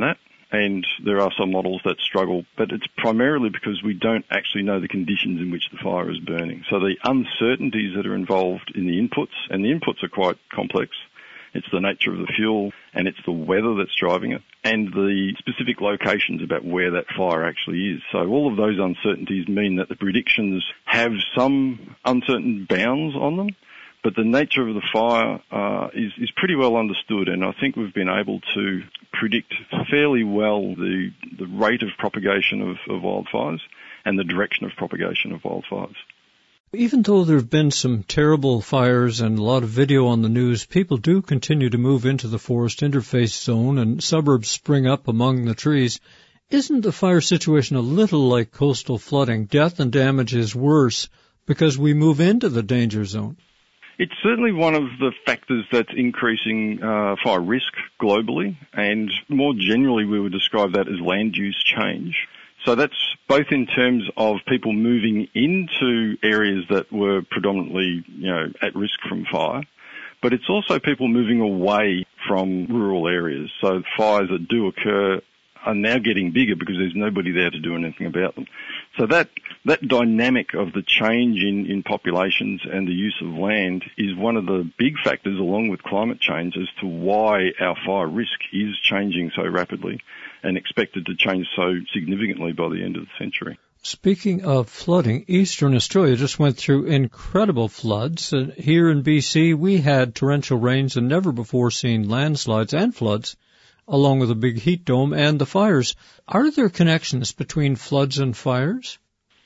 and there are some models that struggle, but it's primarily because we don't actually know the conditions in which the fire is burning. So the uncertainties that are involved in the inputs, and the inputs are quite complex. It's the nature of the fuel, and it's the weather that's driving it, and the specific locations about where that fire actually is. So all of those uncertainties mean that the predictions have some uncertain bounds on them, but the nature of the fire uh, is, is pretty well understood, and I think we've been able to predict fairly well the, the rate of propagation of, of wildfires and the direction of propagation of wildfires. Even though there have been some terrible fires and a lot of video on the news, people do continue to move into the forest interface zone and suburbs spring up among the trees. Isn't the fire situation a little like coastal flooding? Death and damage is worse because we move into the danger zone. It's certainly one of the factors that's increasing uh, fire risk globally, and more generally we would describe that as land use change. So that's both in terms of people moving into areas that were predominantly, you know, at risk from fire, but it's also people moving away from rural areas. So fires that do occur are now getting bigger because there's nobody there to do anything about them. So that that dynamic of the change in, in populations and the use of land is one of the big factors, along with climate change, as to why our fire risk is changing so rapidly and expected to change so significantly by the end of the century. Speaking of flooding, Eastern Australia just went through incredible floods. Uh, here in B C, we had torrential rains and never-before-seen landslides and floods, along with a big heat dome and the fires. Are there connections between floods and fires?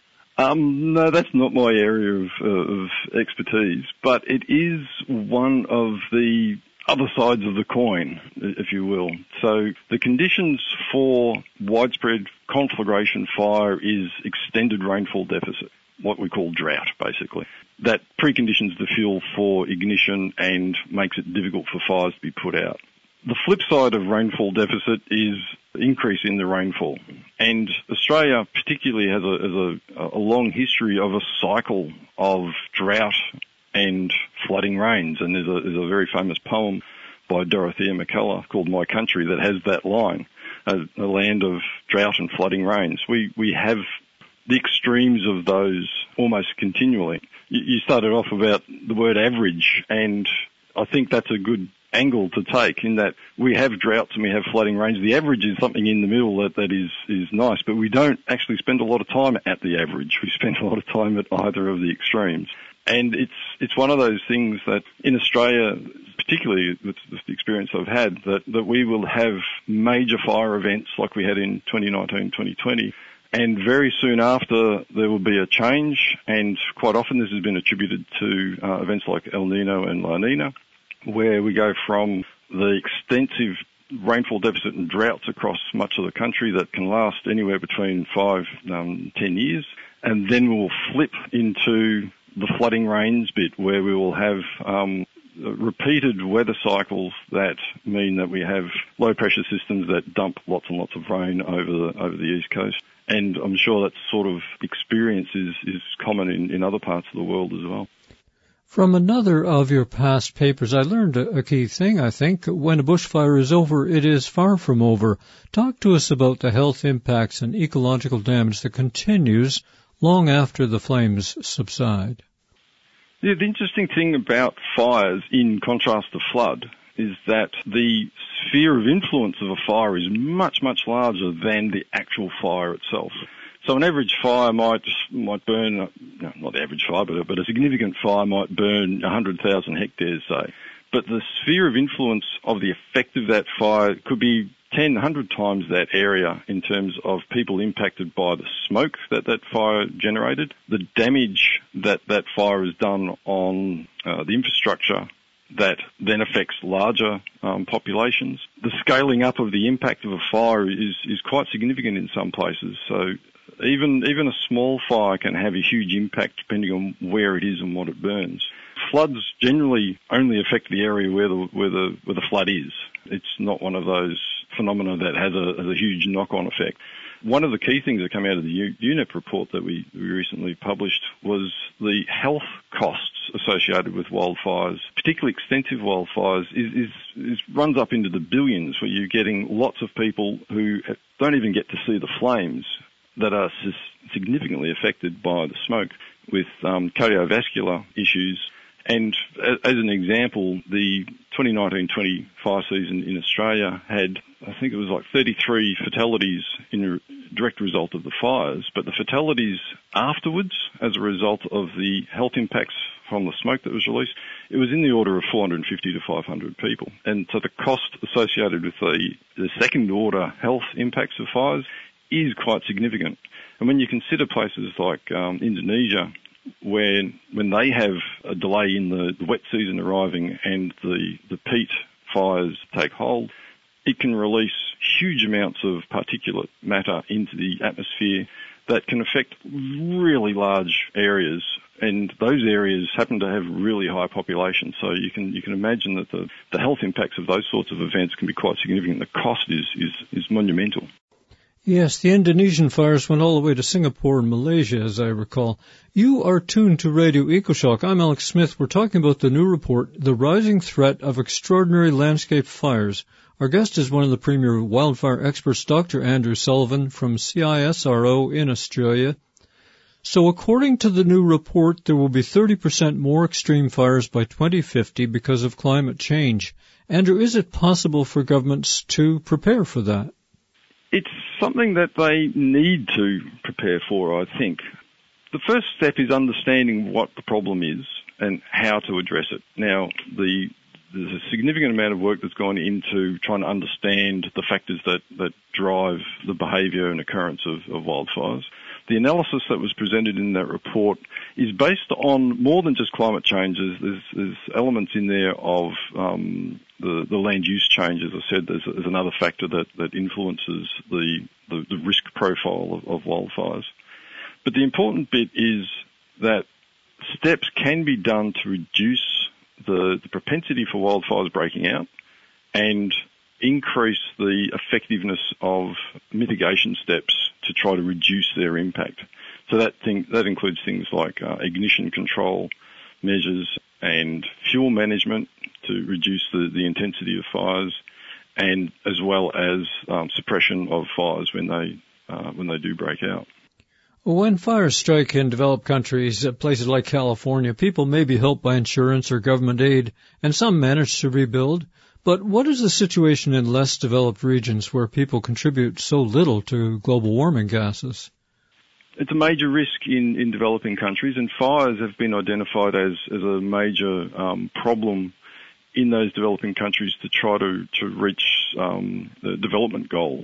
Um, no, that's not my area of, uh, of expertise, but it is one of the other sides of the coin, if you will. So the conditions for widespread conflagration fire is extended rainfall deficit, what we call drought, basically. That preconditions the fuel for ignition and makes it difficult for fires to be put out. The flip side of rainfall deficit is increase in the rainfall. And Australia particularly has a, has a, a long history of a cycle of drought and flooding rains. And there's a, there's a very famous poem by Dorothea McCullough called My Country that has that line, a, a land of drought and flooding rains. We, we have the extremes of those almost continually. You, you started off about the word average, and I think that's a good angle to take, in that we have droughts and we have flooding rains. The average is something in the middle that, that is, is nice, but we don't actually spend a lot of time at the average. We spend a lot of time at either of the extremes. And it's it's one of those things that in Australia, particularly with the experience I've had, that, that we will have major fire events like we had in twenty nineteen, twenty twenty, and very soon after there will be a change, and quite often this has been attributed to uh, events like El Nino and La Nina, where we go from the extensive rainfall deficit and droughts across much of the country that can last anywhere between five, um, ten years, and then we'll flip into the flooding rains bit, where we will have um, repeated weather cycles that mean that we have low pressure systems that dump lots and lots of rain over the over the east coast. And I'm sure that sort of experience is, is common in, in other parts of the world as well. From another of your past papers, I learned a, a key thing, I think. When a bushfire is over, it is far from over. Talk to us about the health impacts and ecological damage that continues long after the flames subside. Yeah, the interesting thing about fires, in contrast to flood, is that the sphere of influence of a fire is much, much larger than the actual fire itself. So an average fire might might burn, no, not the average fire, but, but a significant fire might burn one hundred thousand hectares, say. But the sphere of influence of the effect of that fire could be ten, one hundred times that area in terms of people impacted by the smoke that that fire generated, the damage that that fire has done on uh, the infrastructure that then affects larger um, populations. The scaling up of the impact of a fire is, is quite significant in some places. So even even a small fire can have a huge impact depending on where it is and what it burns. Floods generally only affect the area where the where the where the flood is. It's not one of those phenomena that has a, has a huge knock-on effect. One of the key things that came out of the U N E P report that we, we recently published was the health costs associated with wildfires, particularly extensive wildfires, is, is, is runs up into the billions, where you're getting lots of people who don't even get to see the flames that are significantly affected by the smoke, with um, cardiovascular issues. And as an example, the twenty nineteen twenty fire season in Australia had, I think it was like thirty-three fatalities in a direct result of the fires, but the fatalities afterwards, as a result of the health impacts from the smoke that was released, it was in the order of four hundred fifty to five hundred people. And so the cost associated with the, the second order health impacts of fires is quite significant. And when you consider places like um, Indonesia, where when they have a delay in the, the wet season arriving and the, the peat fires take hold, it can release huge amounts of particulate matter into the atmosphere that can affect really large areas, and those areas happen to have really high populations. So you can you can imagine that the, the health impacts of those sorts of events can be quite significant. The cost is, is, is monumental. Yes, the Indonesian fires went all the way to Singapore and Malaysia, as I recall. You are tuned to Radio EcoShock. I'm Alex Smith. We're talking about the new report, The Rising Threat of Extraordinary Landscape Fires. Our guest is one of the premier wildfire experts, Doctor Andrew Sullivan from C I S R O in Australia. So according to the new report, there will be thirty percent more extreme fires by twenty fifty because of climate change. Andrew, is it possible for governments to prepare for that? It's something that they need to prepare for, I think. The first step is understanding what the problem is and how to address it. Now, the, there's a significant amount of work that's gone into trying to understand the factors that, that drive the behaviour and occurrence of, of wildfires. The analysis that was presented in that report is based on more than just climate changes. There's, there's elements in there of um, the, the land use change. As I said, there's, there's another factor that, that influences the, the, the risk profile of, of wildfires. But the important bit is that steps can be done to reduce the, the propensity for wildfires breaking out and increase the effectiveness of mitigation steps to try to reduce their impact. So that thing, that includes things like uh, ignition control measures and fuel management to reduce the, the intensity of fires, and as well as um, suppression of fires when they uh, when they do break out. When fires strike in developed countries, places like California, people may be helped by insurance or government aid, and some manage to rebuild. But what is the situation in less developed regions where people contribute so little to global warming gases? It's a major risk in, in developing countries, and fires have been identified as, as a major um, problem in those developing countries to try to, to reach um, the development goals.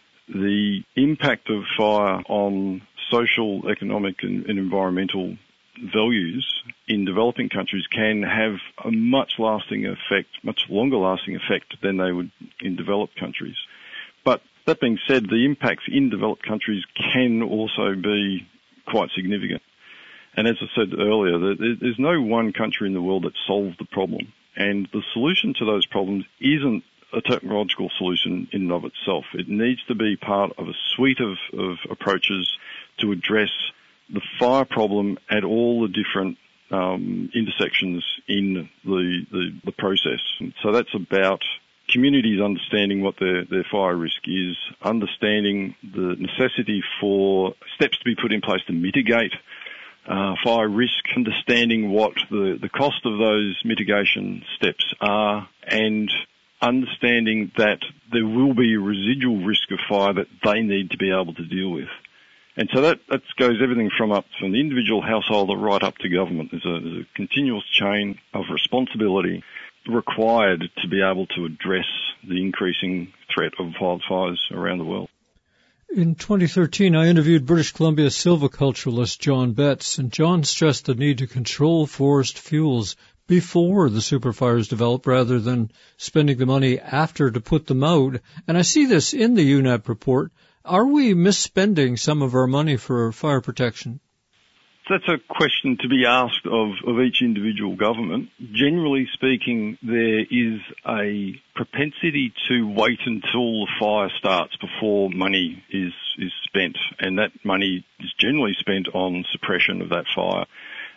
The impact of fire on social, economic and, and environmental values in developing countries can have a much lasting effect, much longer lasting effect than they would in developed countries. But that being said, the impacts in developed countries can also be quite significant. And as I said earlier, there's no one country in the world that solves the problem. And the solution to those problems isn't a technological solution in and of itself. It needs to be part of a suite of, of approaches to address the fire problem at all the different um, intersections in the, the, the process. So that's about communities understanding what their, their fire risk is, understanding the necessity for steps to be put in place to mitigate uh, fire risk, understanding what the, the cost of those mitigation steps are, and understanding that there will be a residual risk of fire that they need to be able to deal with. And so that, that goes everything from up from the individual householder right up to government. There's a, there's a continuous chain of responsibility required to be able to address the increasing threat of wildfires around the world. In twenty thirteen, I interviewed British Columbia silviculturalist John Betts, and John stressed the need to control forest fuels before the superfires develop rather than spending the money after to put them out. And I see this in the U N E P report. Are we misspending some of our money for fire protection? That's a question to be asked of, of each individual government. Generally speaking, there is a propensity to wait until the fire starts before money is, is spent, and that money is generally spent on suppression of that fire.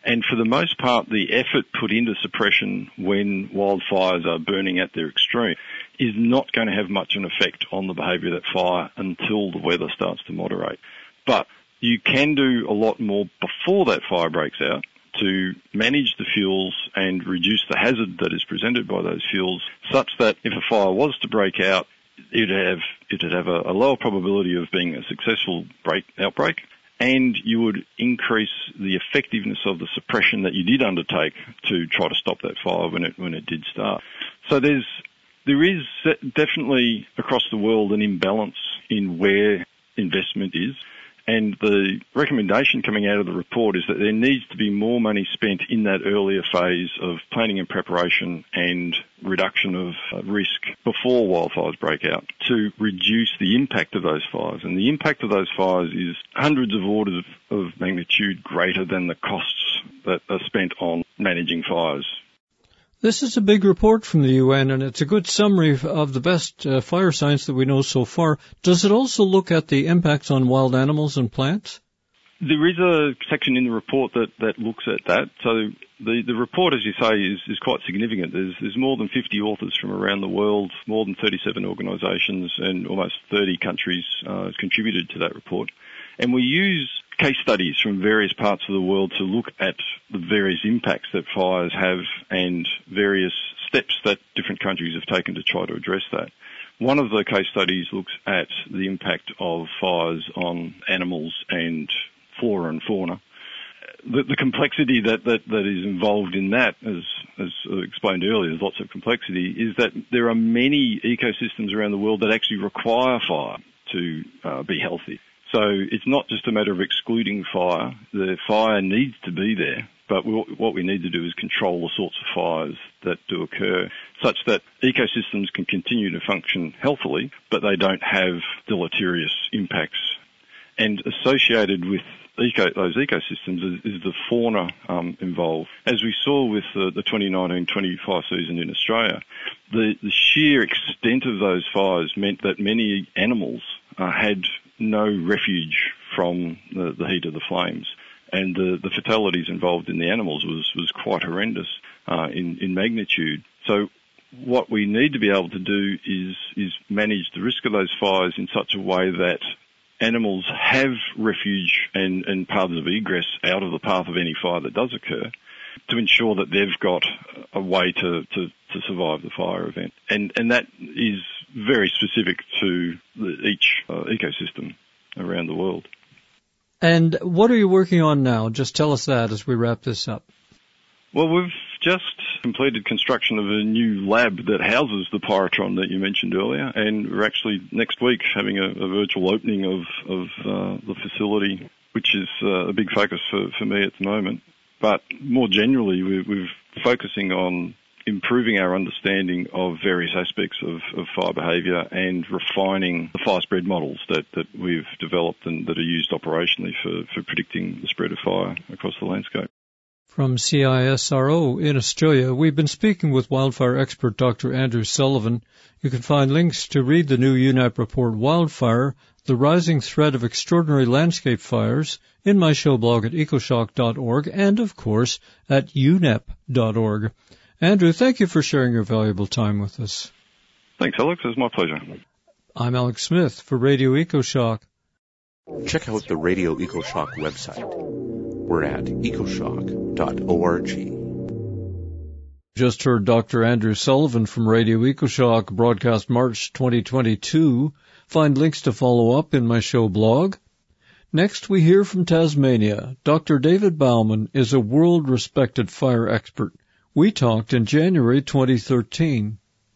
And for the most part, the effort put into suppression when wildfires are burning at their extreme is not going to have much an effect on the behaviour of that fire until the weather starts to moderate. But you can do a lot more before that fire breaks out to manage the fuels and reduce the hazard that is presented by those fuels, such that if a fire was to break out, it'd have, it'd have a, a lower probability of being a successful break, outbreak, and you would increase the effectiveness of the suppression that you did undertake to try to stop that fire when it when it did start. So there's there is definitely across the world an imbalance in where investment is. And the recommendation coming out of the report is that there needs to be more money spent in that earlier phase of planning and preparation and reduction of uh, risk before wildfires break out to reduce the impact of those fires. And the impact of those fires is hundreds of orders of, of magnitude greater than the costs that are spent on managing fires. This is a big report from the U N, and it's a good summary of the best uh, fire science that we know so far. Does it also look at the impacts on wild animals and plants? There is a section in the report that, that looks at that. So the, the report, as you say, is, is quite significant. There's, there's more than fifty authors from around the world, more than thirty-seven organisations, and almost thirty countries uh, contributed to that report. And we use case studies from various parts of the world to look at the various impacts that fires have and various steps that different countries have taken to try to address that. One of the case studies looks at the impact of fires on animals and flora and fauna. The, the complexity that, that, that is involved in that, as, as explained earlier, there's lots of complexity, is that there are many ecosystems around the world that actually require fire to uh, be healthy. So it's not just a matter of excluding fire. The fire needs to be there, but what we need to do is control the sorts of fires that do occur such that ecosystems can continue to function healthily, but they don't have deleterious impacts. And associated with eco, those ecosystems is, is the fauna um, involved. As we saw with the, the twenty nineteen twenty fire season in Australia, the, the sheer extent of those fires meant that many animals uh, had no refuge from the, the heat of the flames. And the, the fatalities involved in the animals was, was quite horrendous uh, in, in magnitude. So what we need to be able to do is, is manage the risk of those fires in such a way that animals have refuge and, and paths of egress out of the path of any fire that does occur to ensure that they've got a way to, to, to survive the fire event. And, and that is very specific to the, each uh, ecosystem around the world. And what are you working on now? Just tell us that as we wrap this up. Well, we've just completed construction of a new lab that houses the Pyrotron that you mentioned earlier, and we're actually next week having a, a virtual opening of, of uh, the facility, which is uh, a big focus for, for me at the moment. But more generally, we're, we're focusing on improving our understanding of various aspects of, of fire behaviour and refining the fire spread models that, that we've developed and that are used operationally for, for predicting the spread of fire across the landscape. From C I S R O in Australia, we've been speaking with wildfire expert Doctor Andrew Sullivan. You can find links to read the new U N E P report, Wildfire, The Rising Threat of Extraordinary Landscape Fires, in my show blog at ecoshock dot org and, of course, at u n e p dot org. Andrew, thank you for sharing your valuable time with us. Thanks, Alex. It was my pleasure. I'm Alex Smith for Radio EcoShock. Check out the Radio EcoShock website. We're at ecoshock dot org. Just heard Doctor Andrew Sullivan from Radio EcoShock, broadcast March twenty twenty-two. Find links to follow up in my show blog. Next, we hear from Tasmania. Doctor David Bauman is a world-respected fire expert. We talked in January twenty thirteen.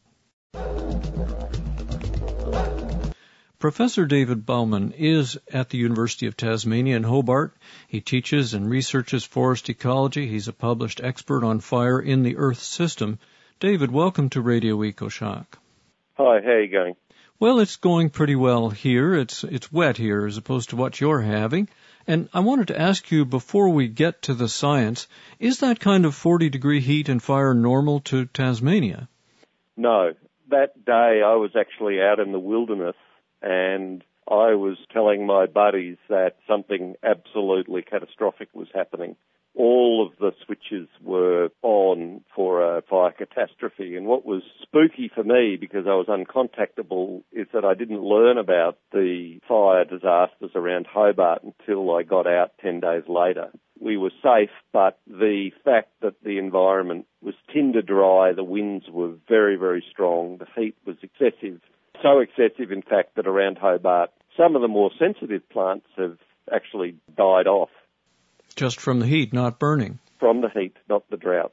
Professor David Bauman is at the University of Tasmania in Hobart. He teaches and researches forest ecology. He's a published expert on fire in the Earth system. David, welcome to Radio EcoShock. Hi, how are you going? Well, it's going pretty well here. It's it's wet here as opposed to what you're having. And I wanted to ask you, before we get to the science, is that kind of forty-degree heat and fire normal to Tasmania? No. That day I was actually out in the wilderness, and I was telling my buddies that something absolutely catastrophic was happening. all of the switches were on for a fire catastrophe. And what was spooky for me, because I was uncontactable, is that I didn't learn about the fire disasters around Hobart until I got out ten days later. We were safe, but the fact that the environment was tinder dry, the winds were very, very strong, the heat was excessive, so excessive, in fact, that around Hobart, some of the more sensitive plants have actually died off. Just from the heat, not burning. From the heat, not the drought.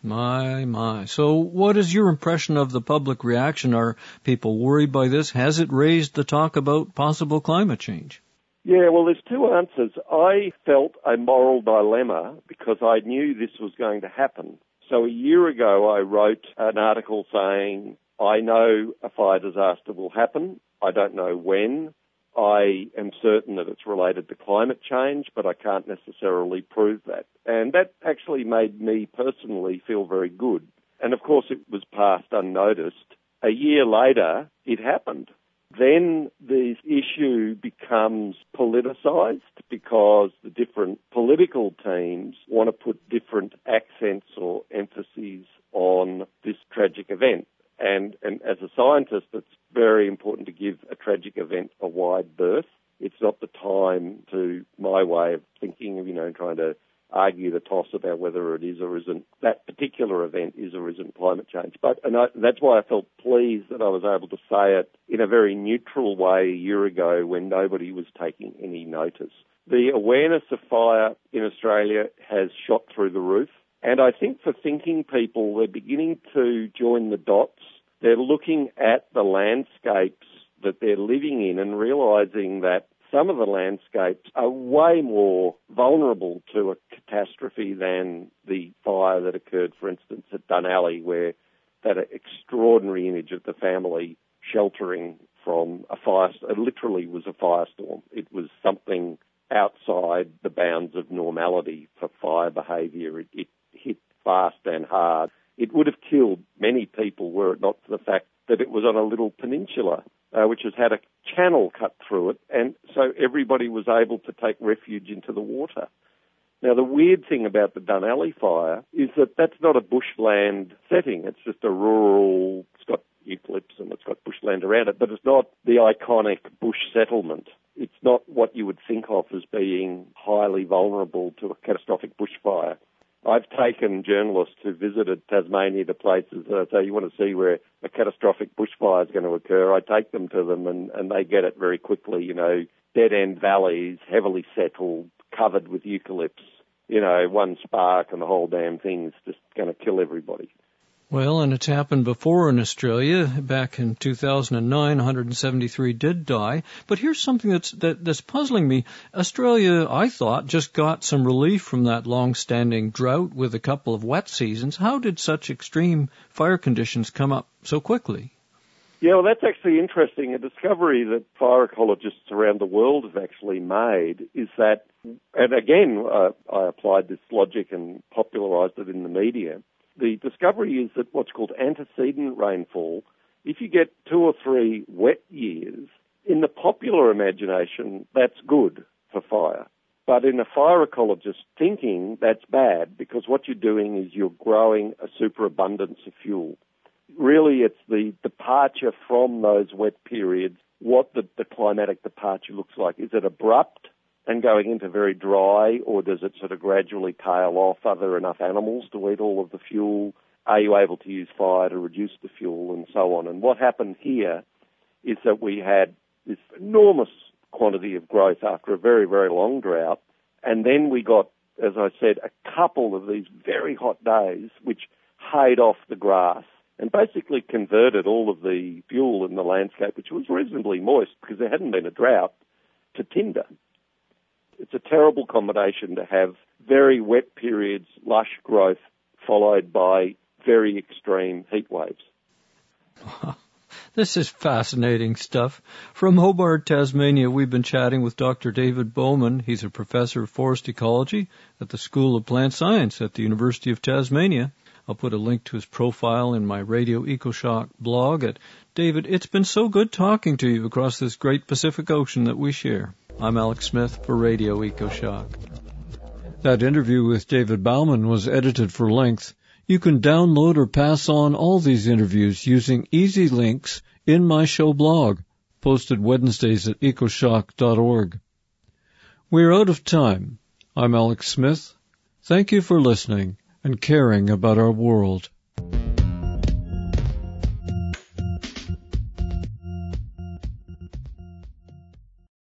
My, my. So what is your impression of the public reaction? Are people worried by this? Has it raised the talk about possible climate change? Yeah, well, there's two answers. I felt a moral dilemma because I knew this was going to happen. So a year ago, I wrote an article saying, I know a fire disaster will happen. I don't know when. I am certain that it's related to climate change, but I can't necessarily prove that. And that actually made me personally feel very good. And of course, it was passed unnoticed. A year later, it happened. Then the issue becomes politicised because the different political teams want to put different accents or emphases on this tragic event. And, and as a scientist, it's very important to give a tragic event a wide berth. It's not the time to, my way of thinking, you know, trying to argue the toss about whether it is or isn't, that particular event is or isn't climate change. But and I, that's why I felt pleased that I was able to say it in a very neutral way a year ago when nobody was taking any notice. The awareness of fire in Australia has shot through the roof. And I think for thinking people, they're beginning to join the dots. They're looking at the landscapes that they're living in and realising that some of the landscapes are way more vulnerable to a catastrophe than the fire that occurred, for instance, at Dunalley, where that extraordinary image of the family sheltering from a fire, it literally was a firestorm. It was something outside the bounds of normality for fire behaviour. It, it hit fast and hard. It would have killed many people were it not for the fact that it was on a little peninsula, uh, which has had a channel cut through it, and so everybody was able to take refuge into the water. Now, the weird thing about the Dunalley fire is that that's not a bushland setting. It's just a rural, it's got eucalypts and it's got bushland around it, but it's not the iconic bush settlement. It's not what you would think of as being highly vulnerable to a catastrophic bushfire. I've taken journalists who visited Tasmania to places that I say, you want to see where a catastrophic bushfire is going to occur. I take them to them and, and they get it very quickly, you know, dead-end valleys, heavily settled, covered with eucalypts, you know, one spark and the whole damn thing's just going to kill everybody. Well, and it's happened before in Australia. Back in two thousand nine, one hundred seventy-three did die. But here's something that's that, that's puzzling me. Australia, I thought, just got some relief from that long-standing drought with a couple of wet seasons. How did such extreme fire conditions come up so quickly? Yeah, well, that's actually interesting. A discovery that fire ecologists around the world have actually made is that, and again, uh, I applied this logic and popularised it in the media. The discovery is that what's called antecedent rainfall, if you get two or three wet years, in the popular imagination, that's good for fire. But in a fire ecologist thinking, that's bad because what you're doing is you're growing a superabundance of fuel. Really, it's the departure from those wet periods, what the, the climatic departure looks like. Is it abrupt and going into very dry, or does it sort of gradually tail off? Are there enough animals to eat all of the fuel? Are you able to use fire to reduce the fuel and so on? And what happened here is that we had this enormous quantity of growth after a very, very long drought, and then we got, as I said, a couple of these very hot days which hayed off the grass and basically converted all of the fuel in the landscape, which was reasonably moist because there hadn't been a drought, to tinder. It's a terrible combination to have very wet periods, lush growth, followed by very extreme heat waves. This is fascinating stuff. From Hobart, Tasmania, we've been chatting with Doctor David Bowman. He's a professor of forest ecology at the School of Plant Science at the University of Tasmania. I'll put a link to his profile in my Radio EcoShock blog. At David, it's been so good talking to you across this great Pacific Ocean that we share. I'm Alex Smith for Radio EcoShock. That interview with David Bauman was edited for length. You can download or pass on all these interviews using easy links in my show blog, posted Wednesdays at ecoshock dot org. We're out of time. I'm Alex Smith. Thank you for listening and caring about our world.